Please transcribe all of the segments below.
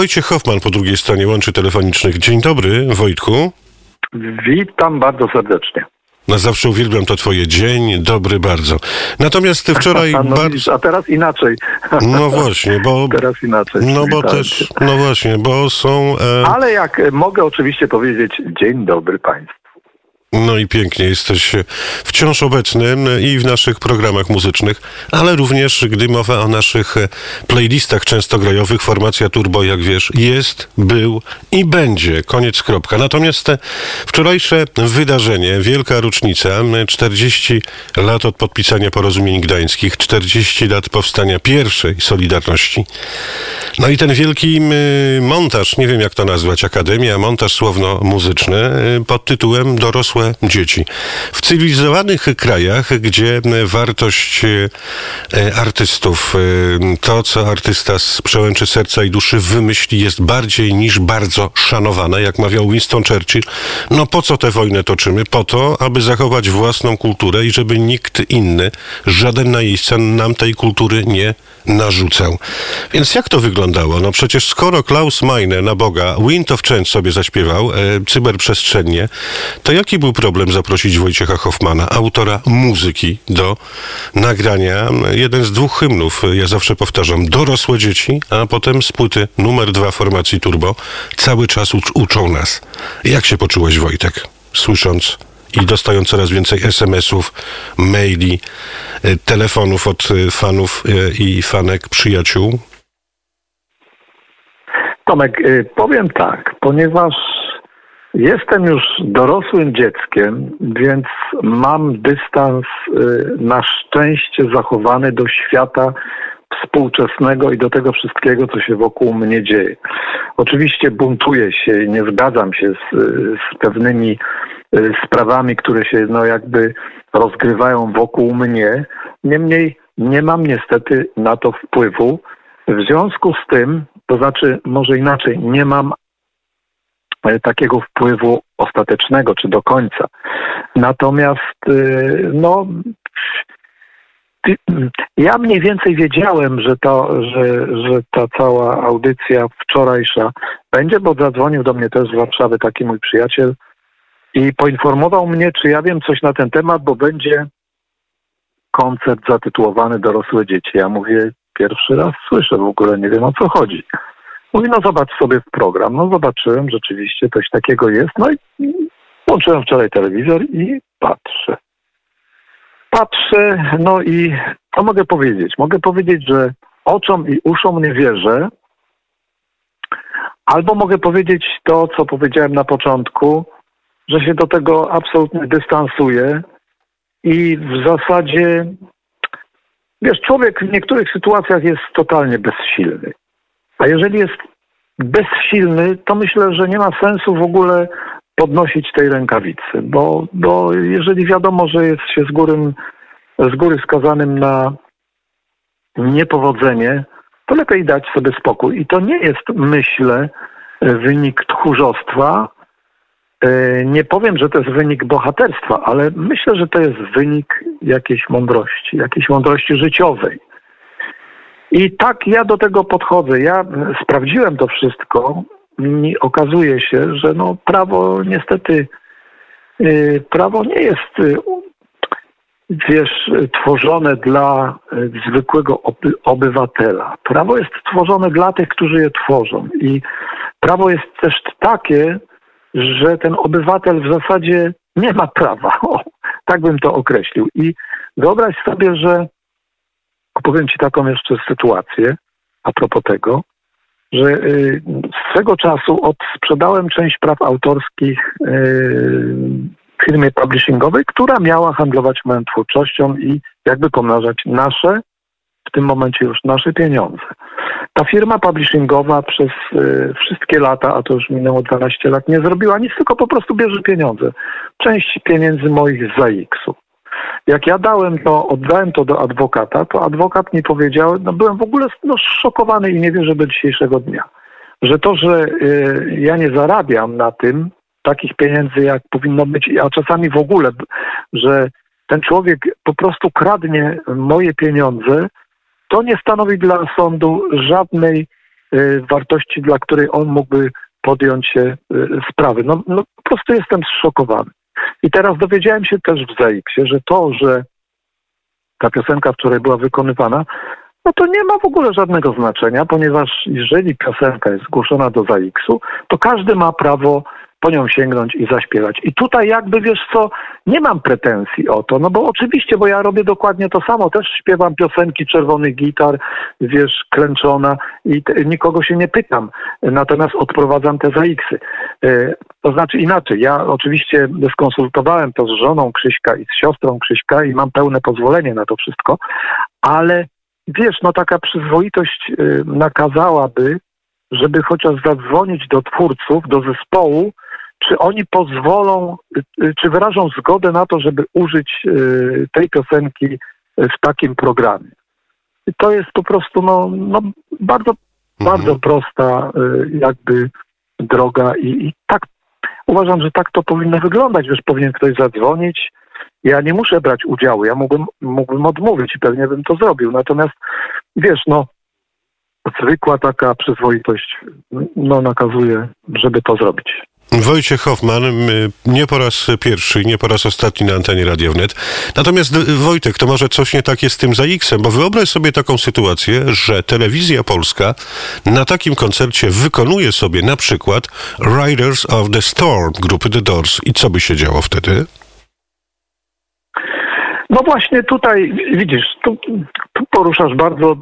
Wojciech Hoffman po drugiej stronie łączy telefonicznych. Dzień dobry, Wojtku. Witam bardzo serdecznie. No zawsze uwielbiam to twoje dzień dobry bardzo. Natomiast wczoraj A teraz inaczej. No właśnie, bo... Teraz inaczej. No bo też, no właśnie, bo są... Ale jak mogę oczywiście powiedzieć, dzień dobry Państwu. No i pięknie, jesteś wciąż obecny i w naszych programach muzycznych, ale również, gdy mowa o naszych playlistach częstograjowych, formacja Turbo, jak wiesz, jest, był i będzie. Koniec, kropka. Natomiast wczorajsze wydarzenie, wielka rocznica, 40 lat od podpisania porozumień gdańskich, 40 lat powstania pierwszej Solidarności. No i ten wielki montaż, nie wiem jak to nazwać, akademia, montaż słowno-muzyczny pod tytułem Dorosłe dzieci. W cywilizowanych krajach, gdzie wartość artystów, to co artysta z przełęczy serca i duszy wymyśli, jest bardziej niż bardzo szanowane, jak mawiał Winston Churchill. No po co tę wojnę toczymy? Po to, aby zachować własną kulturę i żeby nikt inny, żaden najeźdźca nam tej kultury nie narzucał. Więc jak to wyglądało? No przecież skoro Klaus Meine na Boga Wind of Change sobie zaśpiewał cyberprzestrzennie, to jaki był problem zaprosić Wojciecha Hoffmana, autora muzyki, do nagrania jeden z dwóch hymnów, ja zawsze powtarzam, Dorosłe dzieci, a potem z płyty numer 2 formacji Turbo cały czas uczą nas. Jak się poczułeś, Wojtek, słysząc i dostając coraz więcej SMS-ów, maili, telefonów od fanów i fanek, przyjaciół? Tomek, powiem tak, ponieważ jestem już dorosłym dzieckiem, więc mam dystans na szczęście zachowany do świata współczesnego i do tego wszystkiego, co się wokół mnie dzieje. Oczywiście buntuję się i nie zgadzam się z pewnymi sprawami, które się jakby rozgrywają wokół mnie. Niemniej nie mam niestety na to wpływu. W związku z tym, to znaczy może inaczej, nie mam takiego wpływu ostatecznego czy do końca. Natomiast ja mniej więcej wiedziałem, że ta cała audycja wczorajsza będzie, bo zadzwonił do mnie też z Warszawy taki mój przyjaciel i poinformował mnie, czy ja wiem coś na ten temat, bo będzie koncert zatytułowany Dorosłe dzieci. Ja mówię, pierwszy raz słyszę, w ogóle nie wiem o co chodzi. Mówi, no zobacz sobie w program. No zobaczyłem, rzeczywiście coś takiego jest. No i włączyłem wczoraj telewizor i patrzę. No i co mogę powiedzieć? Mogę powiedzieć, że oczom i uszom nie wierzę. Albo mogę powiedzieć to, co powiedziałem na początku, że się do tego absolutnie dystansuję i w zasadzie, wiesz, człowiek w niektórych sytuacjach jest totalnie bezsilny. A jeżeli jest bezsilny, to myślę, że nie ma sensu w ogóle podnosić tej rękawicy, bo jeżeli wiadomo, że jest się z góry skazanym na niepowodzenie, to lepiej dać sobie spokój. I to nie jest, myślę, wynik tchórzostwa. Nie powiem, że to jest wynik bohaterstwa, ale myślę, że to jest wynik jakiejś mądrości życiowej. I tak ja do tego podchodzę. Ja sprawdziłem to wszystko i okazuje się, że prawo niestety, prawo nie jest, wiesz, tworzone dla zwykłego obywatela. Prawo jest tworzone dla tych, którzy je tworzą. I prawo jest też takie, że ten obywatel w zasadzie nie ma prawa. Tak bym to określił. I wyobraź sobie, że opowiem Ci taką jeszcze sytuację a propos tego, że swego czasu odsprzedałem część praw autorskich firmie publishingowej, która miała handlować moją twórczością i jakby pomnażać w tym momencie już nasze pieniądze. Ta firma publishingowa przez wszystkie lata, a to już minęło 12 lat, nie zrobiła nic, tylko po prostu bierze pieniądze. Część pieniędzy moich z ZAX-u. Jak ja oddałem to do adwokata, to adwokat mi powiedział, byłem w ogóle zszokowany i nie wierzę do dzisiejszego dnia, że to, że ja nie zarabiam na tym takich pieniędzy, jak powinno być, a czasami w ogóle, że ten człowiek po prostu kradnie moje pieniądze, to nie stanowi dla sądu żadnej wartości, dla której on mógłby podjąć się sprawy. No po prostu jestem zszokowany. I teraz dowiedziałem się też w ZAX-ie, że to, że ta piosenka wczoraj była wykonywana, no to nie ma w ogóle żadnego znaczenia, ponieważ jeżeli piosenka jest zgłoszona do ZAX-u, to każdy ma prawo po nią sięgnąć i zaśpiewać. I tutaj jakby, wiesz co, nie mam pretensji o to, no bo oczywiście, bo ja robię dokładnie to samo, też śpiewam piosenki Czerwony Gitar, wiesz, Klęczona i nikogo się nie pytam, natomiast odprowadzam te ZAX-y. To znaczy inaczej, ja oczywiście skonsultowałem to z żoną Krzyśka i z siostrą Krzyśka i mam pełne pozwolenie na to wszystko, ale wiesz, no taka przyzwoitość nakazałaby, żeby chociaż zadzwonić do twórców, do zespołu, czy oni pozwolą, czy wyrażą zgodę na to, żeby użyć tej piosenki w takim programie. I to jest po prostu bardzo prosta jakby droga i tak uważam, że tak to powinno wyglądać. Wiesz, powinien ktoś zadzwonić. Ja nie muszę brać udziału, ja mógłbym odmówić i pewnie bym to zrobił. Natomiast wiesz, zwykła taka przyzwoitość nakazuje, żeby to zrobić. Wojciech Hoffman, nie po raz pierwszy, nie po raz ostatni na antenie Radia Wnet. Natomiast Wojtek, to może coś nie tak jest z tym ZAX-em, bo wyobraź sobie taką sytuację, że Telewizja Polska na takim koncercie wykonuje sobie na przykład Riders of the Storm grupy The Doors. I co by się działo wtedy? No właśnie tutaj, widzisz, tu poruszasz bardzo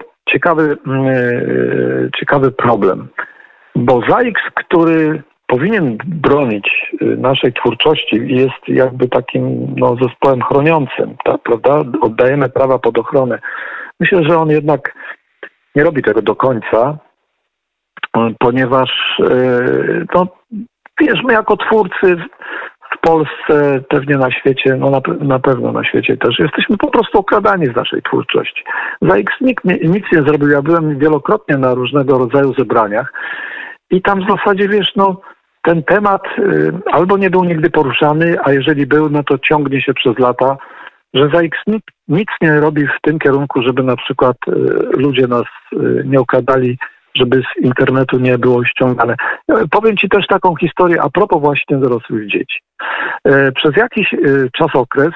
ciekawy problem, bo ZAX, który powinien bronić naszej twórczości i jest jakby takim zespołem chroniącym, tak, prawda? Oddajemy prawa pod ochronę. Myślę, że on jednak nie robi tego do końca, ponieważ wiesz, my jako twórcy w Polsce, pewnie na świecie, na pewno na świecie też, jesteśmy po prostu okradani z naszej twórczości. ZAX nic nie zrobił. Ja byłem wielokrotnie na różnego rodzaju zebraniach i tam w zasadzie, wiesz, ten temat albo nie był nigdy poruszany, a jeżeli był, to ciągnie się przez lata, że ZAX nic nie robi w tym kierunku, żeby na przykład ludzie nas nie okradali, żeby z internetu nie było ściągane. Powiem Ci też taką historię a propos właśnie dorosłych dzieci. Przez jakiś czasokres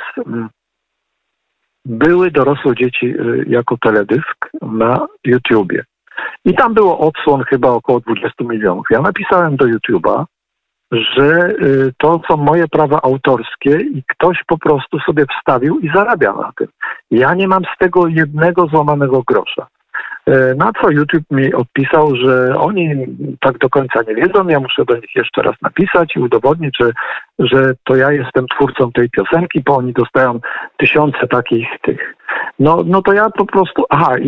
były dorosłe dzieci jako teledysk na YouTubie. I tam było odsłon chyba około 20 milionów. Ja napisałem do YouTube'a, że to są moje prawa autorskie i ktoś po prostu sobie wstawił i zarabia na tym. Ja nie mam z tego jednego złamanego grosza. Na co YouTube mi odpisał, że oni tak do końca nie wiedzą, ja muszę do nich jeszcze raz napisać i udowodnić, że to ja jestem twórcą tej piosenki, bo oni dostają tysiące takich tych. No to ja po prostu,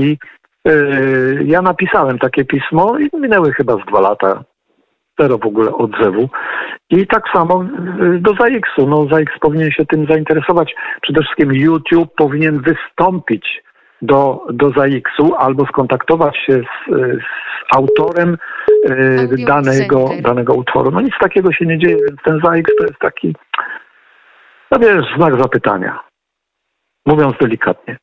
ja napisałem takie pismo i minęły chyba z 2 lata. Zero w ogóle odzewu. I tak samo do ZAX-u. ZAX powinien się tym zainteresować. Przede wszystkim YouTube powinien wystąpić do ZAX-u albo skontaktować się z autorem danego utworu. Nic takiego się nie dzieje, więc ten ZAX to jest taki, znak zapytania. Mówiąc delikatnie.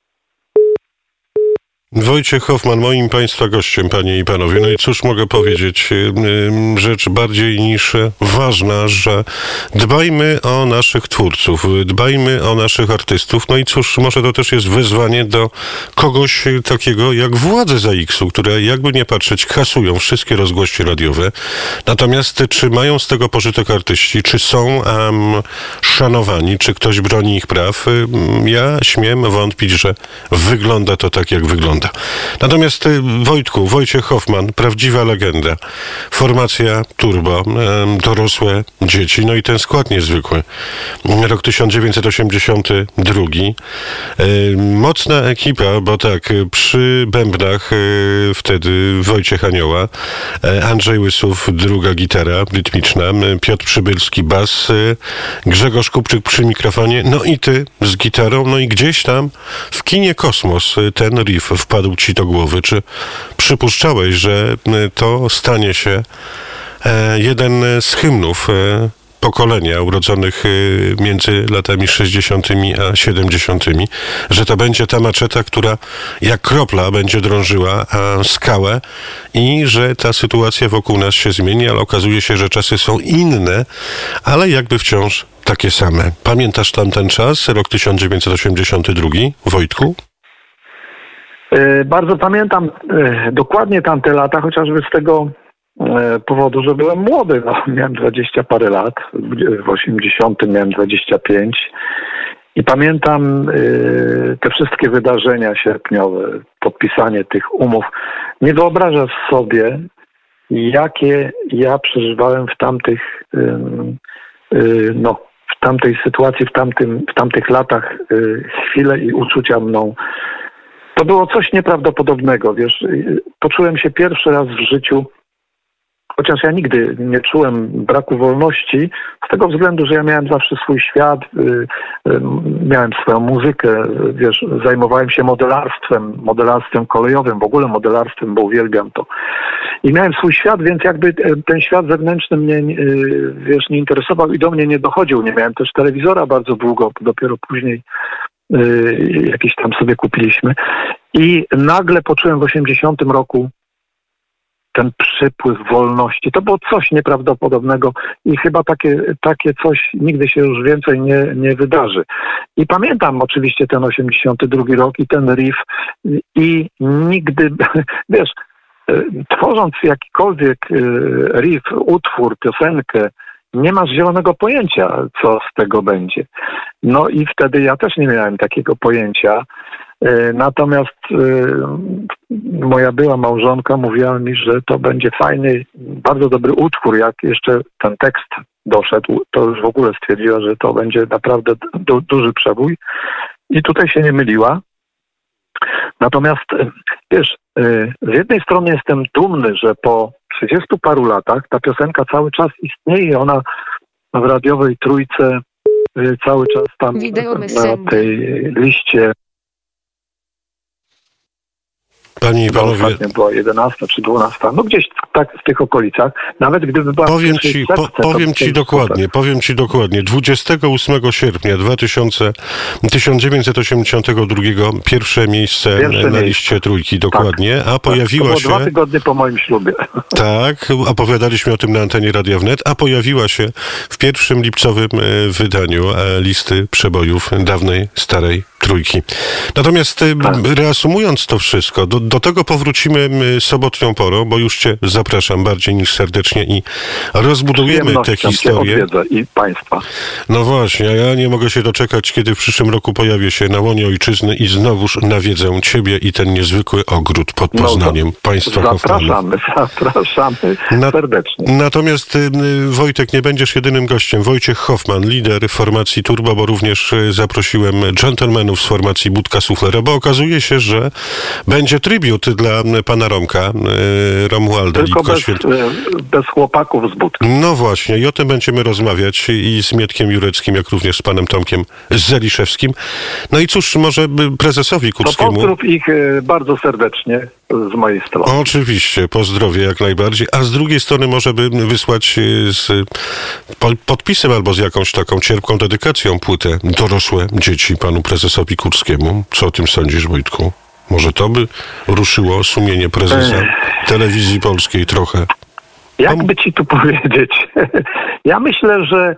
Wojciech Hoffman, moim Państwa gościem, Panie i Panowie. No i cóż mogę powiedzieć? Rzecz bardziej niż ważna, że dbajmy o naszych twórców, dbajmy o naszych artystów. No i cóż, może to też jest wyzwanie do kogoś takiego jak władze ZAX-u, które jakby nie patrzeć kasują wszystkie rozgłośnie radiowe. Natomiast czy mają z tego pożytek artyści? Czy są szanowani? Czy ktoś broni ich praw? Ja śmiem wątpić, że wygląda to tak, jak wygląda. Natomiast Wojciech Hoffman, prawdziwa legenda, formacja Turbo, dorosłe dzieci, no i ten skład niezwykły. Rok 1982. Mocna ekipa, bo tak, przy bębnach wtedy Wojciech Anioła, Andrzej Łysów, druga gitara rytmiczna, Piotr Przybylski, bas, Grzegorz Kupczyk przy mikrofonie, no i ty z gitarą, no i gdzieś tam w kinie Kosmos ten riff wpadł ci do głowy. Czy przypuszczałeś, że to stanie się jeden z hymnów pokolenia urodzonych między latami 60. a 70., że to będzie ta maczeta, która jak kropla będzie drążyła skałę i że ta sytuacja wokół nas się zmieni, ale okazuje się, że czasy są inne, ale jakby wciąż takie same. Pamiętasz tamten czas, rok 1982, Wojtku? Bardzo pamiętam dokładnie tamte lata, chociażby z tego powodu, że byłem młody. No, miałem 20 parę lat, w 80 miałem 25 i pamiętam te wszystkie wydarzenia sierpniowe, podpisanie tych umów. Nie wyobrażasz sobie, jakie ja przeżywałem w tamtej sytuacji, w tamtych latach chwile i uczucia mną. To było coś nieprawdopodobnego, wiesz. Poczułem się pierwszy raz w życiu, chociaż ja nigdy nie czułem braku wolności, z tego względu, że ja miałem zawsze swój świat, miałem swoją muzykę, wiesz, zajmowałem się modelarstwem kolejowym, w ogóle modelarstwem, bo uwielbiam to. I miałem swój świat, więc jakby ten świat zewnętrzny mnie, wiesz, nie interesował i do mnie nie dochodził. Nie miałem też telewizora bardzo długo, dopiero później jakiś tam sobie kupiliśmy. I nagle poczułem w 80 roku ten przypływ wolności. To było coś nieprawdopodobnego i chyba takie coś nigdy się już więcej nie wydarzy. I pamiętam oczywiście ten 82 rok i ten riff i nigdy, wiesz, tworząc jakikolwiek riff, utwór, piosenkę, nie masz zielonego pojęcia, co z tego będzie. No i wtedy ja też nie miałem takiego pojęcia. Natomiast moja była małżonka mówiła mi, że to będzie fajny, bardzo dobry utwór. Jak jeszcze ten tekst doszedł, to już w ogóle stwierdziła, że to będzie naprawdę duży przebój. I tutaj się nie myliła. Natomiast, wiesz, z jednej strony jestem dumny, że po 30 paru latach ta piosenka cały czas istnieje i ona w radiowej trójce cały czas tam na tej liście. Panie i panowie, ostatnio była 11 czy 12, no gdzieś tak w tych okolicach. Nawet gdyby była powiem ci dokładnie. 28 sierpnia 1982 pierwsze miejsce na liście trójki, dokładnie, tak, a pojawiła to było się... 2 tygodnie po moim ślubie. Tak, opowiadaliśmy o tym na antenie Radia Wnet, a pojawiła się w pierwszym lipcowym wydaniu listy przebojów dawnej, starej trójki. Natomiast reasumując to wszystko, do tego powrócimy sobotnią porą, bo już cię zapraszam bardziej niż serdecznie i rozbudujemy tę historię. I państwa. No właśnie, a ja nie mogę się doczekać, kiedy w przyszłym roku pojawię się na łonie ojczyzny i znowuż nawiedzę ciebie i ten niezwykły ogród pod Poznaniem państwa Hoffmanów. Zapraszamy serdecznie. Natomiast Wojtek, nie będziesz jedynym gościem. Wojciech Hoffman, lider formacji Turbo, bo również zaprosiłem dżentelmenów z formacji Budka Suflera, bo okazuje się, że będzie tribut dla pana Romka, Romualda Lipko-Święt. Bez chłopaków z Budki. No właśnie, i o tym będziemy rozmawiać i z Mietkiem Jureckim, jak również z panem Tomkiem Zeliszewskim. No i cóż, może prezesowi Kurskiemu... To pozdrów ich bardzo serdecznie z mojej strony. Oczywiście, pozdrowie jak najbardziej. A z drugiej strony może by wysłać z podpisem albo z jakąś taką cierpką dedykacją płytę Dorosłe dzieci panu prezesowi Kurskiemu. Co o tym sądzisz, Wojtku? Może to by ruszyło sumienie prezesa Telewizji Polskiej trochę? Jakby ci tu powiedzieć? Ja myślę, że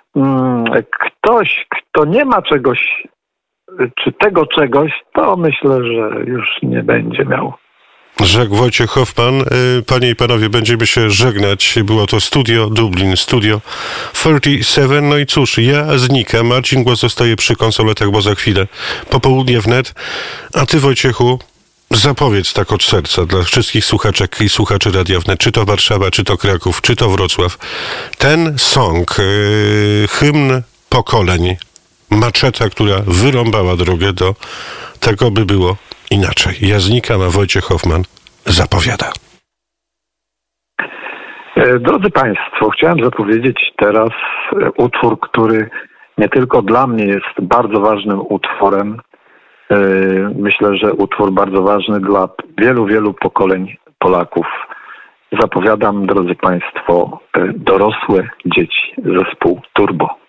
ktoś, kto nie ma czegoś, czy tego czegoś, to myślę, że już nie będzie miał. Rzekł Wojciech Hoffman. Panie i panowie, będziemy się żegnać. Było to Studio Dublin, Studio 37. No i cóż, ja znikam. Marcin Głos zostaje przy konsoletach, bo za chwilę popołudnie wnet. A ty, Wojciechu, zapowiedz tak od serca dla wszystkich słuchaczek i słuchaczy Radia Wnet, czy to Warszawa, czy to Kraków, czy to Wrocław. Ten song, hymn pokoleń, maczeta, która wyrąbała drogę do tego, by było inaczej. Ja znikam, a Wojciech Hoffman zapowiada. Drodzy Państwo, chciałem zapowiedzieć teraz utwór, który nie tylko dla mnie jest bardzo ważnym utworem. Myślę, że utwór bardzo ważny dla wielu, wielu pokoleń Polaków. zapowiadam, drodzy Państwo, dorosłe dzieci, zespół Turbo.